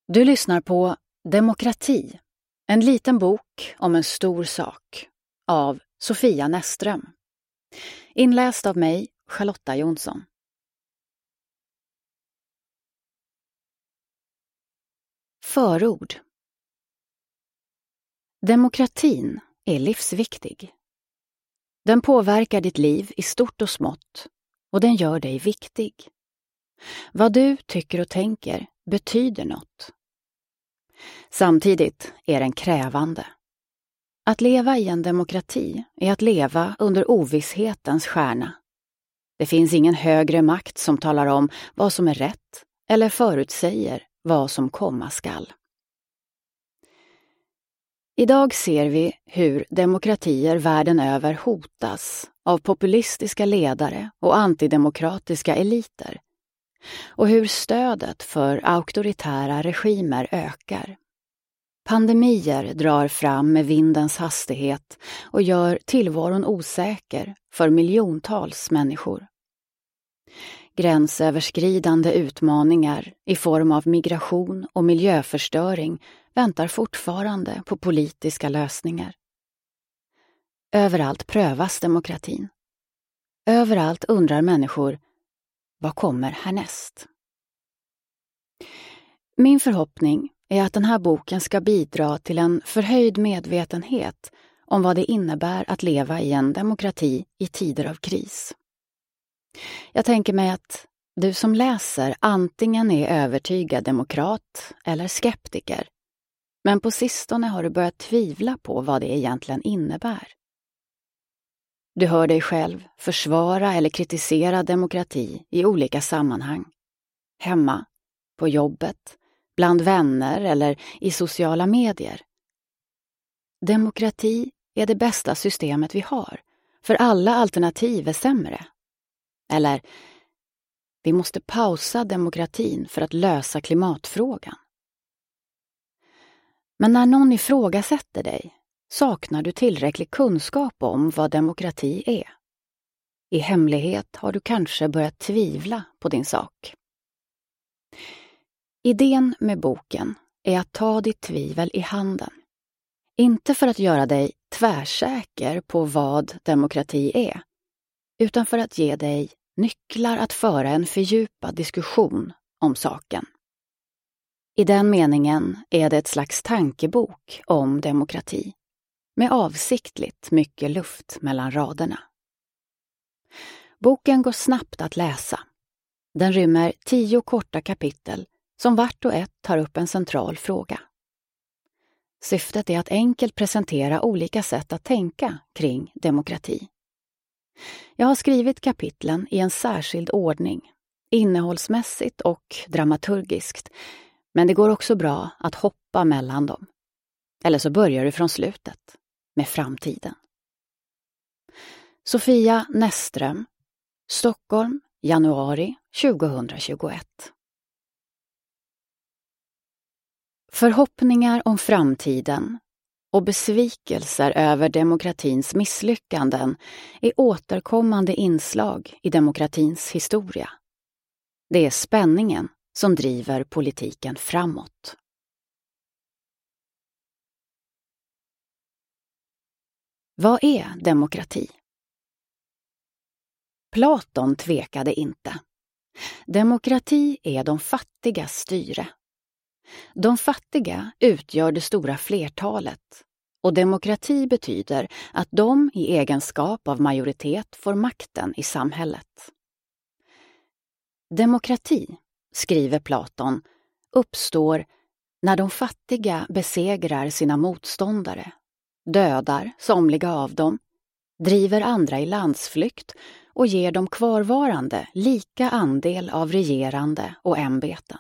Du lyssnar på Demokrati, en liten bok om en stor sak av Sofia Näsström. Inläst av mig, Charlotta Jonsson. Förord. Demokratin är livsviktig. Den påverkar ditt liv i stort och smått och den gör dig viktig. Vad du tycker och tänker betyder något. Samtidigt är den krävande. Att leva i en demokrati är att leva under ovisshetens stjärna. Det finns ingen högre makt som talar om vad som är rätt eller förutsäger vad som komma skall. Idag ser vi hur demokratier världen över hotas av populistiska ledare och antidemokratiska eliter och hur stödet för auktoritära regimer ökar. Pandemier drar fram med vindens hastighet och gör tillvaron osäker för miljontals människor. Gränsöverskridande utmaningar i form av migration och miljöförstöring väntar fortfarande på politiska lösningar. Överallt prövas demokratin. Överallt undrar människor, vad kommer härnäst? Min förhoppning är att den här boken ska bidra till en förhöjd medvetenhet om vad det innebär att leva i en demokrati i tider av kris. Jag tänker mig att du som läser antingen är övertygad demokrat eller skeptiker, men på sistone har du börjat tvivla på vad det egentligen innebär. Du hör dig själv försvara eller kritisera demokrati i olika sammanhang. Hemma, på jobbet, bland vänner eller i sociala medier. Demokrati är det bästa systemet vi har, för alla alternativ är sämre. Eller, vi måste pausa demokratin för att lösa klimatfrågan. Men när någon ifrågasätter dig, saknar du tillräcklig kunskap om vad demokrati är. I hemlighet har du kanske börjat tvivla på din sak. Idén med boken är att ta ditt tvivel i handen. Inte för att göra dig tvärsäker på vad demokrati är, utan för att ge dig nycklar att föra en fördjupad diskussion om saken. I den meningen är det ett slags tankebok om demokrati, med avsiktligt mycket luft mellan raderna. Boken går snabbt att läsa. Den rymmer 10 korta kapitel som vart och ett tar upp en central fråga. Syftet är att enkelt presentera olika sätt att tänka kring demokrati. Jag har skrivit kapitlen i en särskild ordning, innehållsmässigt och dramaturgiskt, men det går också bra att hoppa mellan dem. Eller så börjar du från slutet, med framtiden. Sofia Näsström, Stockholm, januari 2021. Förhoppningar om framtiden och besvikelser över demokratins misslyckanden är återkommande inslag i demokratins historia. Det är spänningen som driver politiken framåt. Vad är demokrati? Platon tvekade inte. Demokrati är de fattigas styre. De fattiga utgör det stora flertalet och demokrati betyder att de i egenskap av majoritet får makten i samhället. Demokrati, skriver Platon, uppstår när de fattiga besegrar sina motståndare, dödar somliga av dem, driver andra i landsflykt och ger de kvarvarande lika andel av regerande och ämbeten.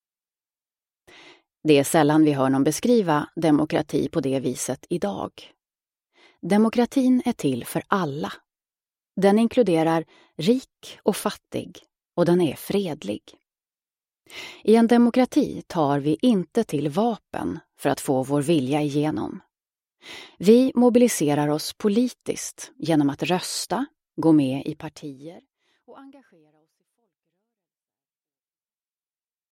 Det är sällan vi hör någon beskriva demokrati på det viset idag. Demokratin är till för alla. Den inkluderar rik och fattig och den är fredlig. I en demokrati tar vi inte till vapen för att få vår vilja igenom. Vi mobiliserar oss politiskt genom att rösta, gå med i partier och engagera